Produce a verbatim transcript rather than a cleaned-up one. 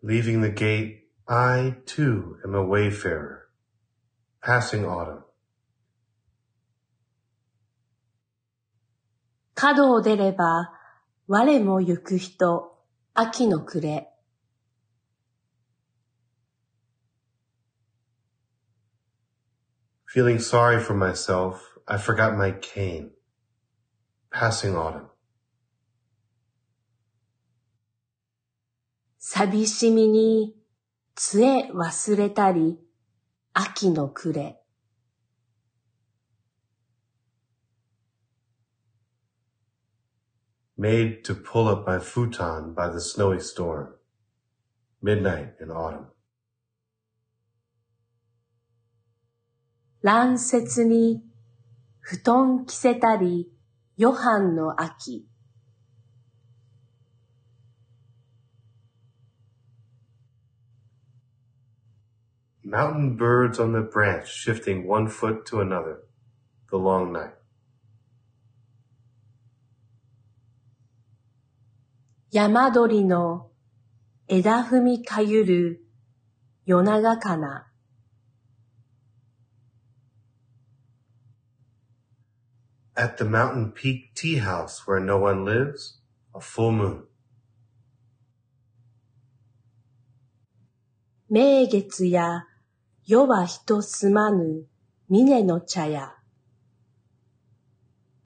Leaving the gate, I, too, am a wayfarer, passing autumn. 角を出れば、我も行く人、秋の暮れ。 Feeling sorry for myself, I forgot my cane, passing autumn. 寂しみに、杖忘れたり、秋の暮れ。 Made to pull up my futon by the snowy storm, midnight in autumn. 乱節に、布団着せたり、余飯の秋。 Mountain birds on the branch shifting one foot to another, the long night. 山鳥の枝踏みかゆる夜長かな。 At the mountain peak tea house where no one lives, a full moon. 名月や夜は人住まぬ峰の茶屋。